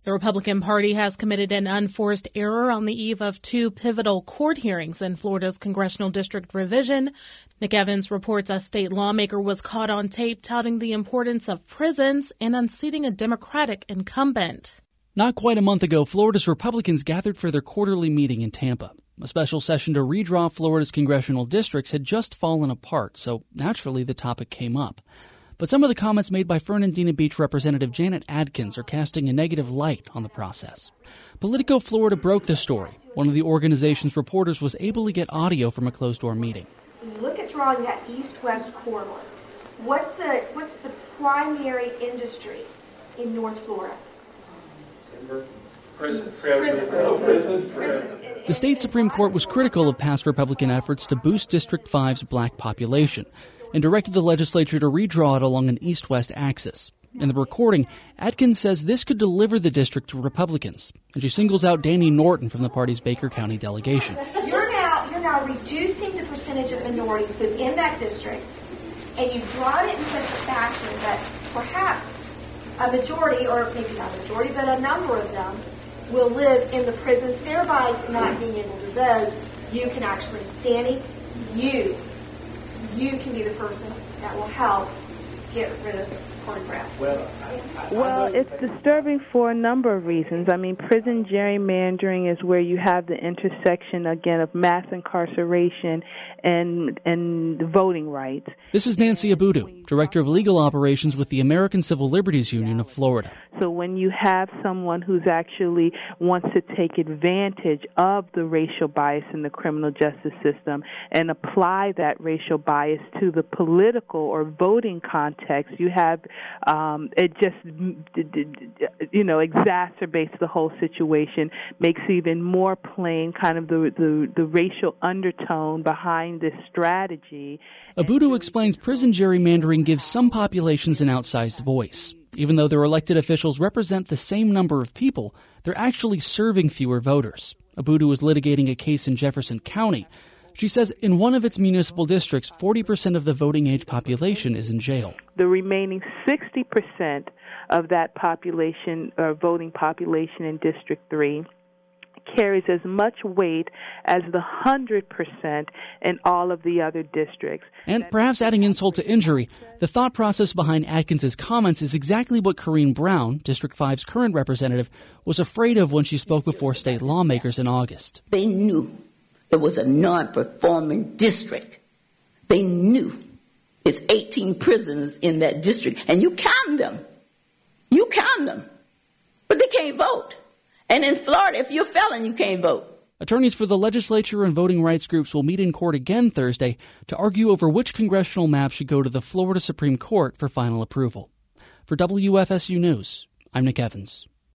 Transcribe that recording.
The Republican Party has committed an unforced error on the eve of two pivotal court hearings in Florida's congressional district revision. Nick Evans reports a state lawmaker was caught on tape touting the importance of prisons and unseating a Democratic incumbent. Not quite a month ago, Florida's Republicans gathered for their quarterly meeting in Tampa. A special session to redraw Florida's congressional districts had just fallen apart, so naturally the topic came up. But some of the comments made by Fernandina Beach Representative Janet Adkins are casting a negative light on the process. Politico Florida broke the story. One of the organization's reporters was able to get audio from a closed-door meeting. When you look at drawing that east-west corridor, what's the primary industry in North Florida? Prison. The state Supreme Court was critical of past Republican efforts to boost District 5's black population and directed the legislature to redraw it along an east-west axis. In the recording, Adkins says this could deliver the district to Republicans, and she singles out Danny Norton from the party's Baker County delegation. You're now reducing the percentage of minorities within that district, and you draw it in such a fashion that perhaps a majority, or maybe not a majority, but a number of them will live in the prisons, thereby not being able to vote. You can actually, Danny, you can be the person that will help get rid of pornography. Well, it's disturbing for a number of reasons. I mean, prison gerrymandering is where you have the intersection, again, of mass incarceration and voting rights. This is Nancy Abudu, Director of Legal Operations with the American Civil Liberties Union of Florida. So when you have someone who's actually wants to take advantage of the racial bias in the criminal justice system and apply that racial bias to the political or voting context, you have it just exacerbates the whole situation, makes even more plain kind of the racial undertone behind this strategy. Abudu explains prison gerrymandering gives some populations an outsized voice. Even though their elected officials represent the same number of people, they're actually serving fewer voters. Abudu is litigating a case in Jefferson County. She says in one of its municipal districts, 40% of the voting age population is in jail. The remaining 60% of that population, or voting population in District 3, carries as much weight as the 100% in all of the other districts. And perhaps adding insult to injury, the thought process behind Adkins' comments is exactly what Corrine Brown, District 5's current representative, was afraid of when she spoke before state lawmakers in August. They knew it was a non-performing district. They knew it's 18 prisoners in that district, and you count them. But they can't vote. And in Florida, if you're a felon, you can't vote. Attorneys for the legislature and voting rights groups will meet in court again Thursday to argue over which congressional map should go to the Florida Supreme Court for final approval. For WFSU News, I'm Nick Evans.